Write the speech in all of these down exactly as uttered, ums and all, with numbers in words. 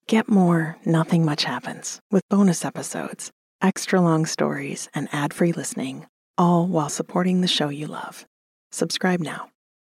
Get more Nothing Much Happens with bonus episodes, extra long stories, and ad-free listening, all while supporting the show you love. Subscribe now.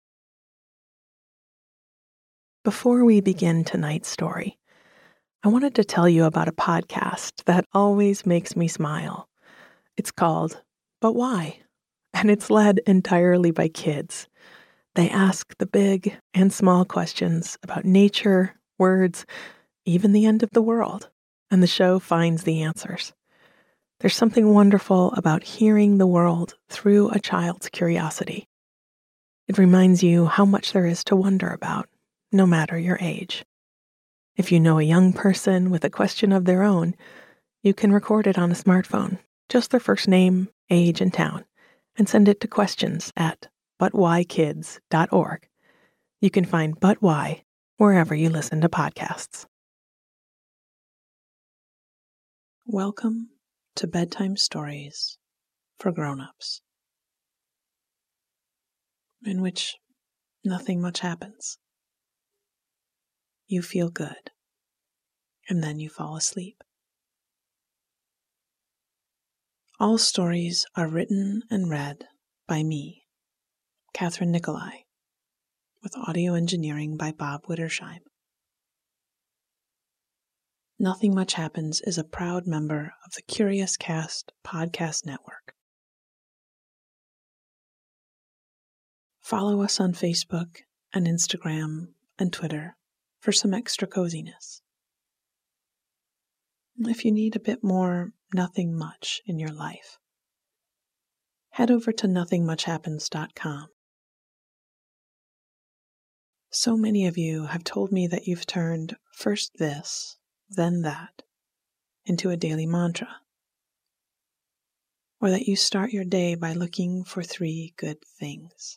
Before we begin tonight's story, I wanted to tell you about a podcast that always makes me smile. It's called But Why? And it's led entirely by kids. They ask the big and small questions about nature, words, even the end of the world, and the show finds the answers. There's something wonderful about hearing the world through a child's curiosity. It reminds you how much there is to wonder about, no matter your age. If you know a young person with a question of their own, you can record it on a smartphone, just their first name, age, and town, and send it to questions at but why kids dot org. You can find But Why wherever you listen to podcasts. Welcome to Bedtime Stories for Grown-ups, in which nothing much happens. You feel good, and then you fall asleep. All stories are written and read by me, Catherine Nicolai, with audio engineering by Bob Wittersheim. Nothing Much Happens is a proud member of the Curious Cast podcast network. Follow us on Facebook and Instagram and Twitter for some extra coziness. If you need a bit more nothing much in your life, head over to nothing much happens dot com. So many of you have told me that you've turned first this, then that, into a daily mantra, or that you start your day by looking for three good things.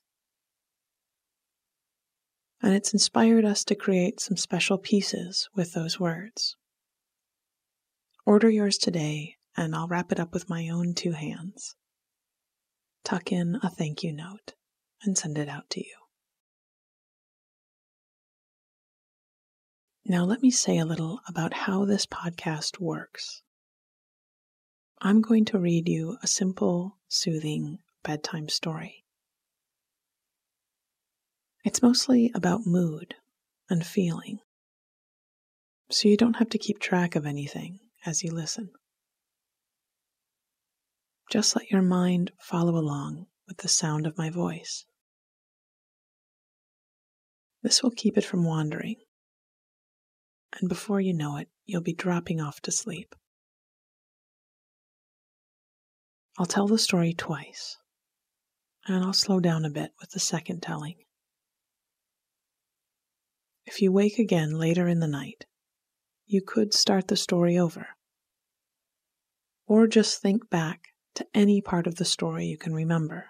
And it's inspired us to create some special pieces with those words. Order yours today, and I'll wrap it up with my own two hands. Tuck in a thank you note and send it out to you. Now let me say a little about how this podcast works. I'm going to read you a simple, soothing bedtime story. It's mostly about mood and feeling, so you don't have to keep track of anything as you listen. Just let your mind follow along with the sound of my voice. This will keep it from wandering, and before you know it, you'll be dropping off to sleep. I'll tell the story twice, and I'll slow down a bit with the second telling. If you wake again later in the night, you could start the story over, or just think back to any part of the story you can remember,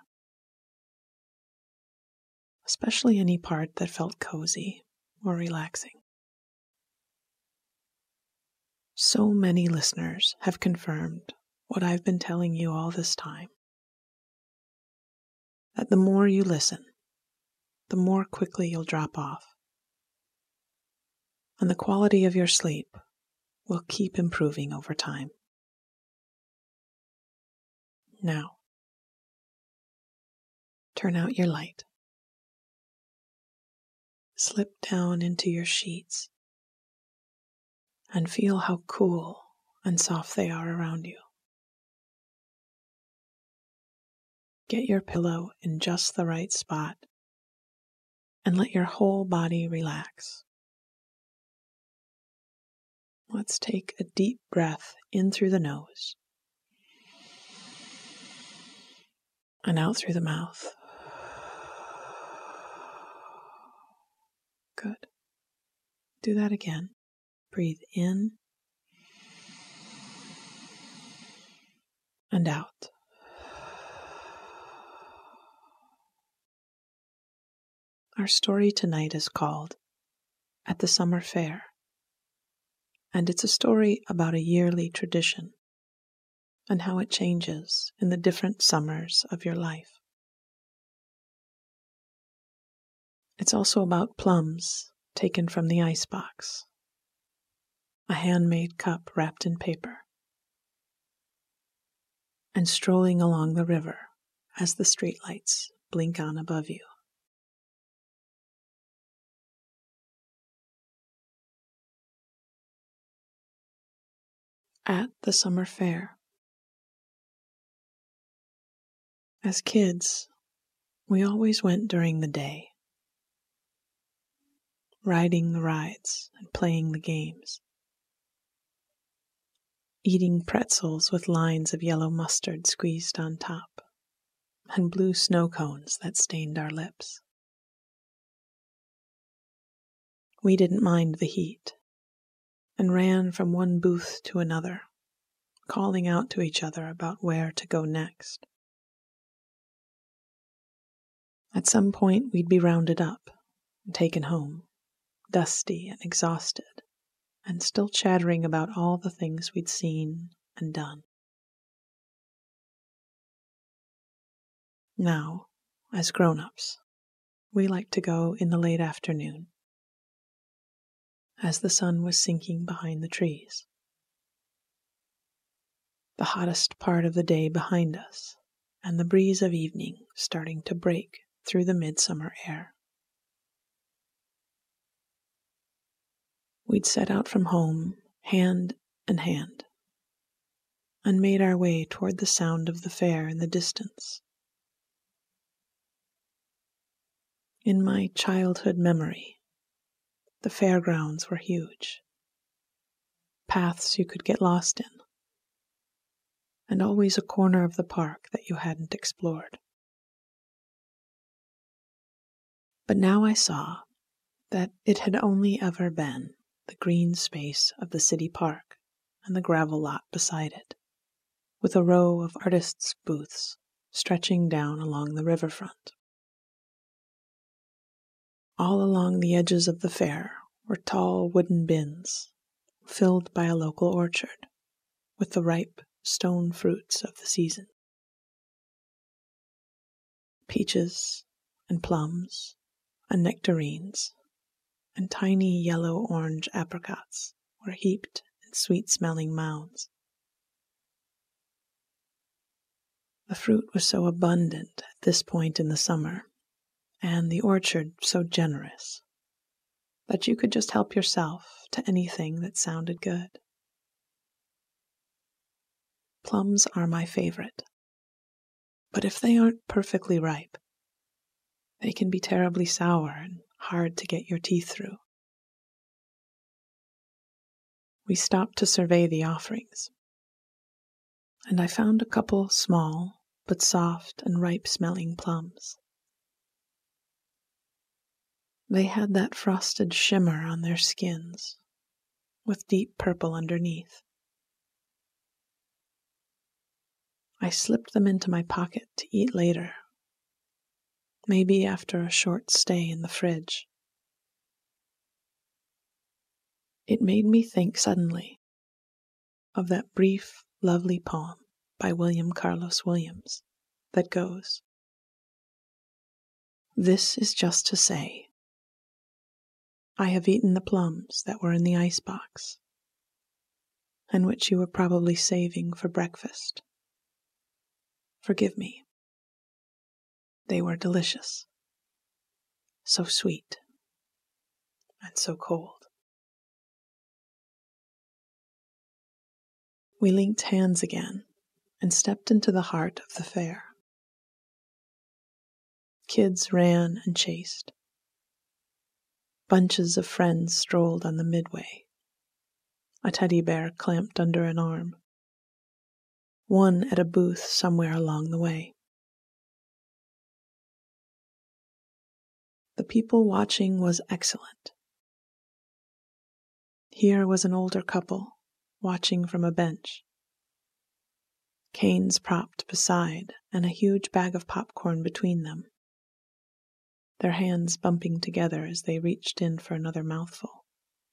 especially any part that felt cozy or relaxing. So many listeners have confirmed what I've been telling you all this time, that the more you listen, the more quickly you'll drop off, and the quality of your sleep will keep improving over time. Now, turn out your light. Slip down into your sheets and feel how cool and soft they are around you. Get your pillow in just the right spot and let your whole body relax. Let's take a deep breath in through the nose and out through the mouth. Good. Do that again. Breathe in and out. Our story tonight is called At the Summer Fair, and it's a story about a yearly tradition and how it changes in the different summers of your life. It's also about plums taken from the icebox a handmade cup wrapped in paper, and strolling along the river as the streetlights blink on above you. At the summer fair. As kids, we always went during the day, riding the rides and playing the games, eating pretzels with lines of yellow mustard squeezed on top, and blue snow cones that stained our lips. We didn't mind the heat, and ran from one booth to another, calling out to each other about where to go next. At some point, we'd be rounded up and taken home, dusty and exhausted, and still chattering about all the things we'd seen and done. Now, as grown-ups, we like to go in the late afternoon, as the sun was sinking behind the trees. The hottest part of the day behind us, and the breeze of evening starting to break through the midsummer air. We'd set out from home, hand in hand, and made our way toward the sound of the fair in the distance. In my childhood memory, the fairgrounds were huge, paths you could get lost in, and always a corner of the park that you hadn't explored. But now I saw that it had only ever been the green space of the city park and the gravel lot beside it, with a row of artists' booths stretching down along the riverfront. All along the edges of the fair were tall wooden bins, filled by a local orchard, with the ripe stone fruits of the season. Peaches and plums and nectarines and tiny yellow-orange apricots were heaped in sweet-smelling mounds. The fruit was so abundant at this point in the summer, and the orchard so generous, that you could just help yourself to anything that sounded good. Plums are my favorite, but if they aren't perfectly ripe, they can be terribly sour and hard to get your teeth through. We stopped to survey the offerings, and I found a couple small but soft and ripe-smelling plums. They had that frosted shimmer on their skins, with deep purple underneath. I slipped them into my pocket to eat later, maybe after a short stay in the fridge. It made me think suddenly of that brief, lovely poem by William Carlos Williams that goes, "This is just to say, I have eaten the plums that were in the icebox, and which you were probably saving for breakfast. Forgive me. They were delicious, so sweet, and so cold." We linked hands again and stepped into the heart of the fair. Kids ran and chased. Bunches of friends strolled on the midway, a teddy bear clamped under an arm, one at a booth somewhere along the way. The people watching was excellent. Here was an older couple watching from a bench, canes propped beside and a huge bag of popcorn between them, their hands bumping together as they reached in for another mouthful.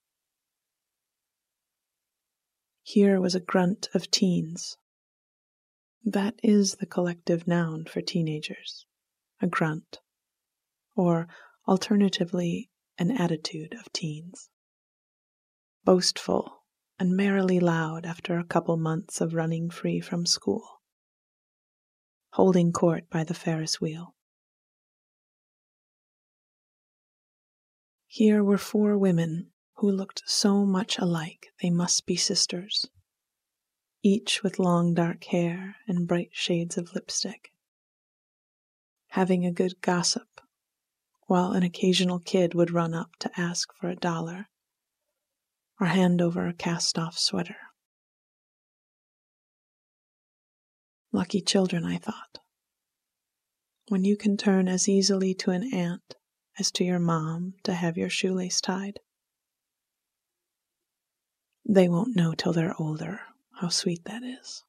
Here was a grunt of teens. That is the collective noun for teenagers, a grunt, or alternatively, an attitude of teens. Boastful and merrily loud after a couple months of running free from school, holding court by the Ferris wheel. Here were four women who looked so much alike they must be sisters, each with long dark hair and bright shades of lipstick, having a good gossip, while an occasional kid would run up to ask for a dollar or hand over a cast-off sweater. Lucky children, I thought, when you can turn as easily to an aunt as to your mom to have your shoelace tied. They won't know till they're older how sweet that is.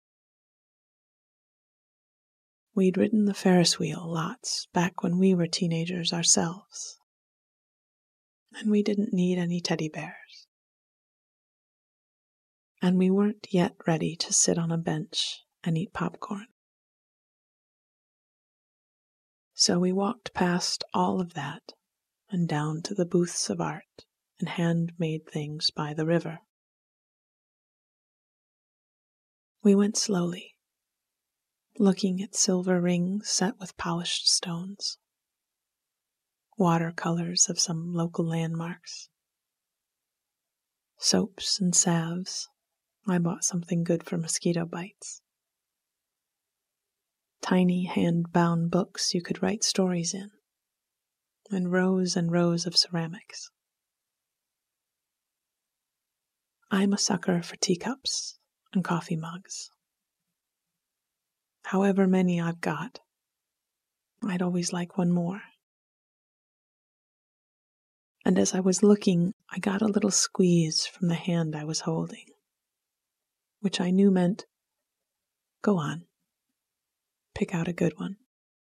We'd ridden the Ferris wheel lots back when we were teenagers ourselves, and we didn't need any teddy bears. And we weren't yet ready to sit on a bench and eat popcorn. So we walked past all of that and down to the booths of art and handmade things by the river. We went slowly, looking at silver rings set with polished stones, watercolors of some local landmarks, soaps and salves. I bought something good for mosquito bites. Tiny hand-bound books you could write stories in, and rows and rows of ceramics. I'm a sucker for teacups and coffee mugs. However many I've got, I'd always like one more. And as I was looking, I got a little squeeze from the hand I was holding, which I knew meant, go on, pick out a good one.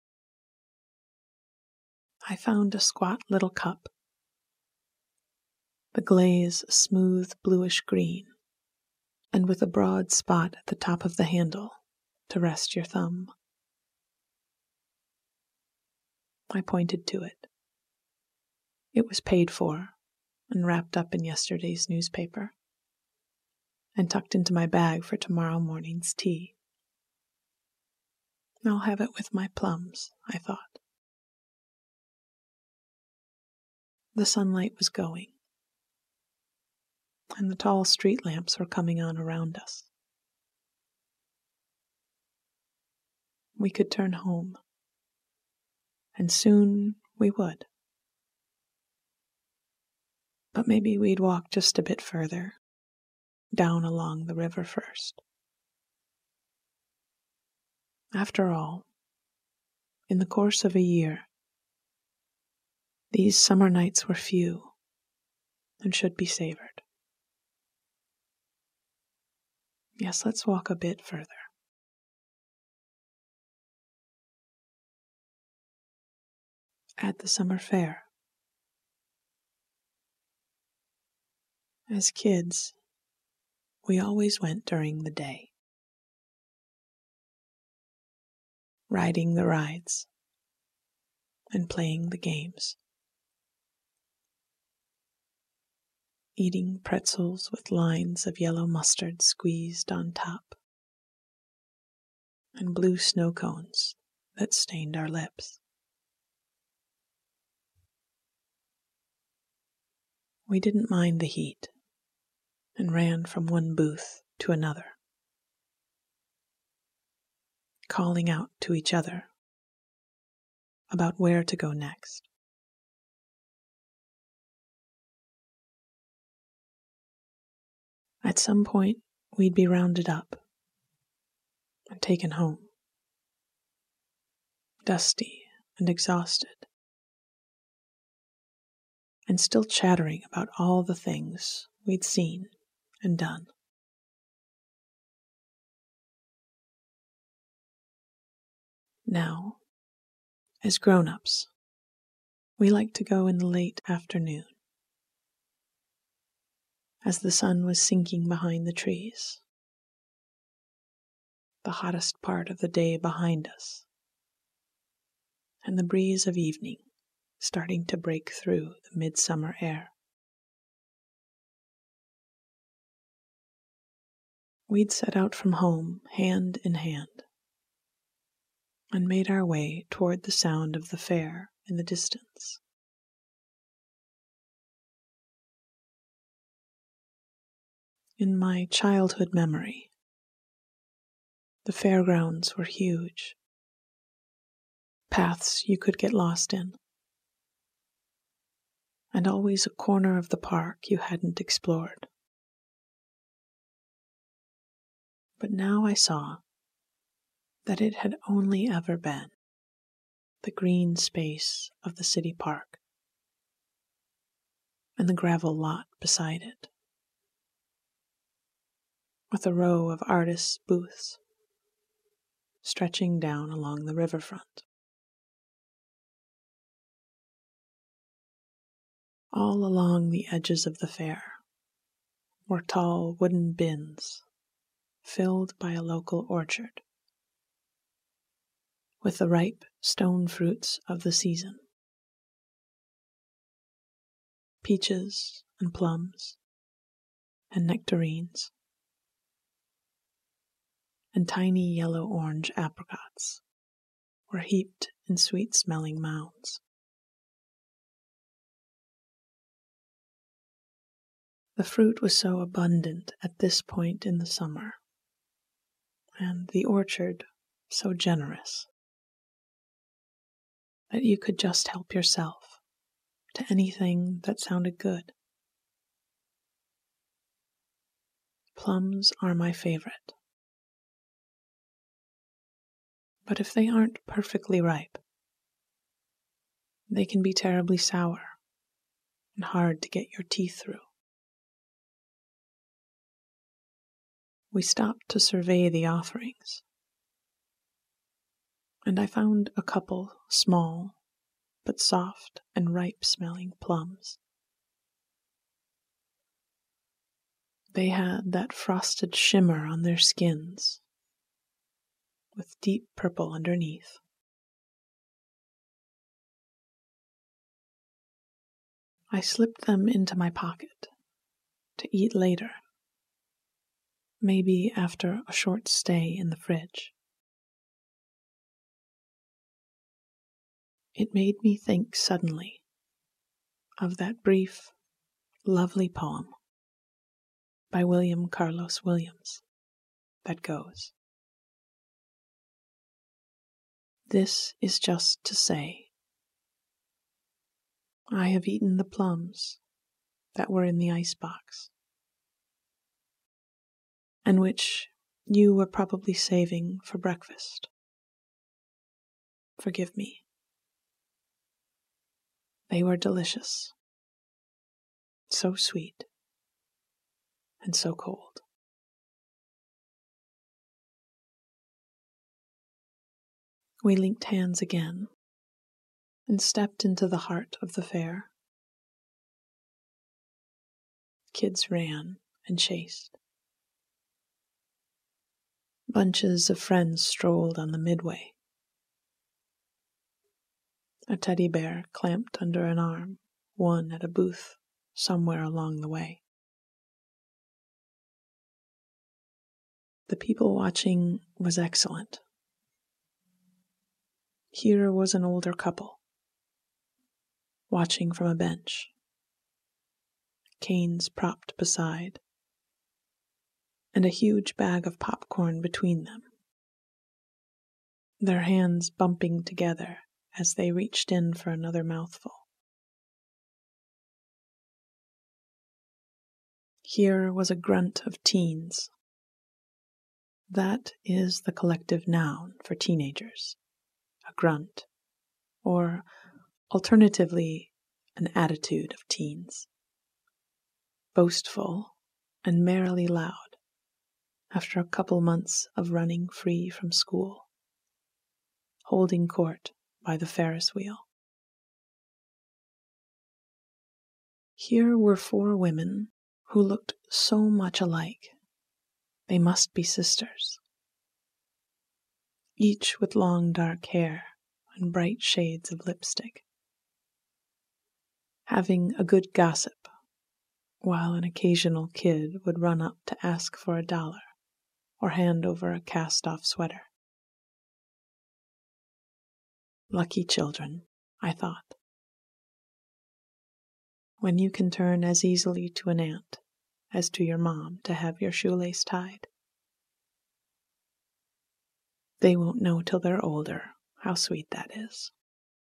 I found a squat little cup, the glaze a smooth bluish green, and with a broad spot at the top of the handle to rest your thumb. I pointed to it. It was paid for and wrapped up in yesterday's newspaper and tucked into my bag for tomorrow morning's tea. I'll have it with my plums, I thought. The sunlight was going, and the tall street lamps were coming on around us. We could turn home, and soon we would. But maybe we'd walk just a bit further, down along the river first. After all, in the course of a year, these summer nights were few and should be savored. Yes, let's walk a bit further. At the summer fair. As kids, we always went during the day, riding the rides and playing the games, eating pretzels with lines of yellow mustard squeezed on top, and blue snow cones that stained our lips. We didn't mind the heat and ran from one booth to another, calling out to each other about where to go next. At some point, we'd be rounded up and taken home, dusty and exhausted, and still chattering about all the things we'd seen and done. Now, as grown-ups, we like to go in the late afternoon, as the sun was sinking behind the trees, the hottest part of the day behind us, and the breeze of evening starting to break through the midsummer air. we'd set out from home hand in hand and made our way toward the sound of the fair in the distance. In my childhood memory, the fairgrounds were huge, paths you could get lost in, and always a corner of the park you hadn't explored. But now I saw that it had only ever been the green space of the city park and the gravel lot beside it, with a row of artists' booths stretching down along the riverfront. All along the edges of the fair were tall wooden bins filled by a local orchard with the ripe stone fruits of the season. Peaches and plums and nectarines and tiny yellow-orange apricots were heaped in sweet-smelling mounds. The fruit was so abundant at this point in the summer, and the orchard so generous, that you could just help yourself to anything that sounded good. Plums are my favorite. But if they aren't perfectly ripe, they can be terribly sour and hard to get your teeth through. We stopped to survey the offerings, and I found a couple small but soft and ripe-smelling plums. They had that frosted shimmer on their skins, with deep purple underneath. I slipped them into my pocket to eat later, maybe after a short stay in the fridge. It made me think suddenly of that brief, lovely poem by William Carlos Williams that goes, "This is just to say, I have eaten the plums that were in the icebox, and which you were probably saving for breakfast. Forgive me. They were delicious, so sweet, and so cold." We linked hands again and stepped into the heart of the fair. Kids ran and chased. Bunches of friends strolled on the midway. A teddy bear clamped under an arm, won at a booth somewhere along the way. The people watching was excellent. Here was an older couple, watching from a bench, canes propped beside, and a huge bag of popcorn between them, their hands bumping together as they reached in for another mouthful. Here was a grunt of teens. That is the collective noun for teenagers, a grunt, or alternatively, an attitude of teens. Boastful and merrily loud after a couple months of running free from school, holding court by the Ferris wheel. Here were four women who looked so much alike. They must be sisters, each with long dark hair and bright shades of lipstick, having a good gossip while an occasional kid would run up to ask for a dollar or hand over a cast-off sweater. Lucky children, I thought. When you can turn as easily to an aunt as to your mom to have your shoelace tied. They won't know till they're older how sweet that is.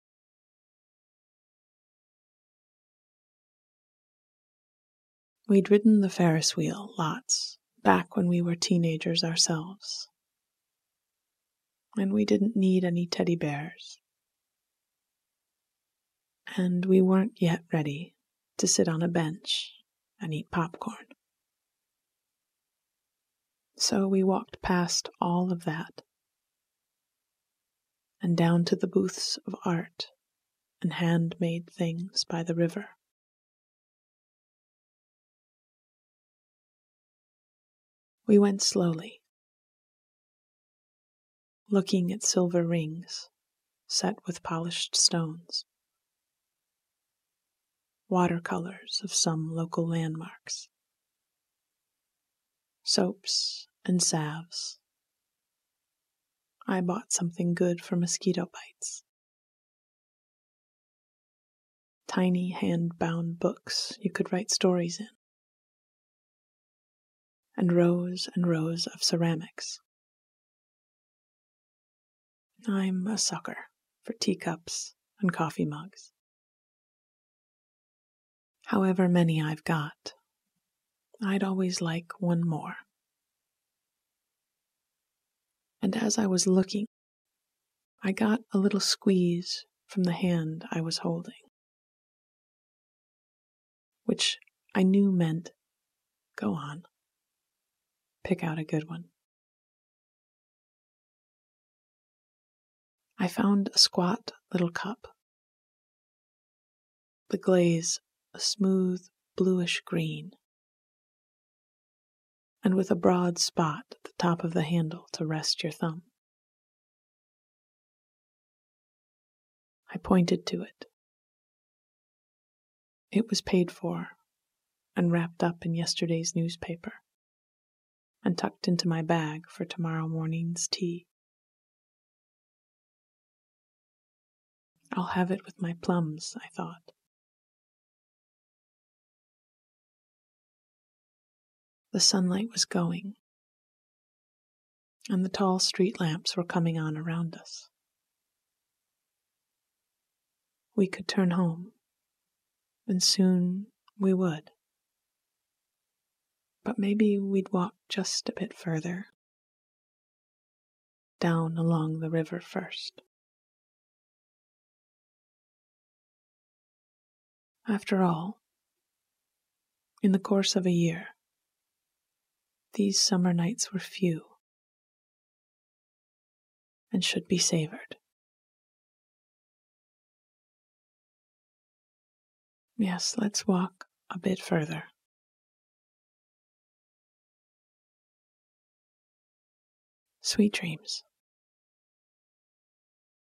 We'd ridden the Ferris wheel lots back when we were teenagers ourselves. And we didn't need any teddy bears. And we weren't yet ready to sit on a bench and eat popcorn. So we walked past all of that and down to the booths of art and handmade things by the river. We went slowly, looking at silver rings set with polished stones, watercolors of some local landmarks, soaps and salves. I bought something good for mosquito bites. Tiny hand-bound books you could write stories in. And rows and rows of ceramics. I'm a sucker for teacups and coffee mugs. However many I've got, I'd always like one more. And as I was looking, I got a little squeeze from the hand I was holding, which I knew meant, go on, pick out a good one. I found a squat little cup, the glaze a smooth bluish green, and with a broad spot at the top of the handle to rest your thumb. I pointed to it. It was paid for and wrapped up in yesterday's newspaper and tucked into my bag for tomorrow morning's tea. I'll have it with my plums, I thought. The sunlight was going, and the tall street lamps were coming on around us. We could turn home, and soon we would. But maybe we'd walk just a bit further, down along the river first. After all, in the course of a year, these summer nights were few and should be savored. Yes, let's walk a bit further. Sweet dreams.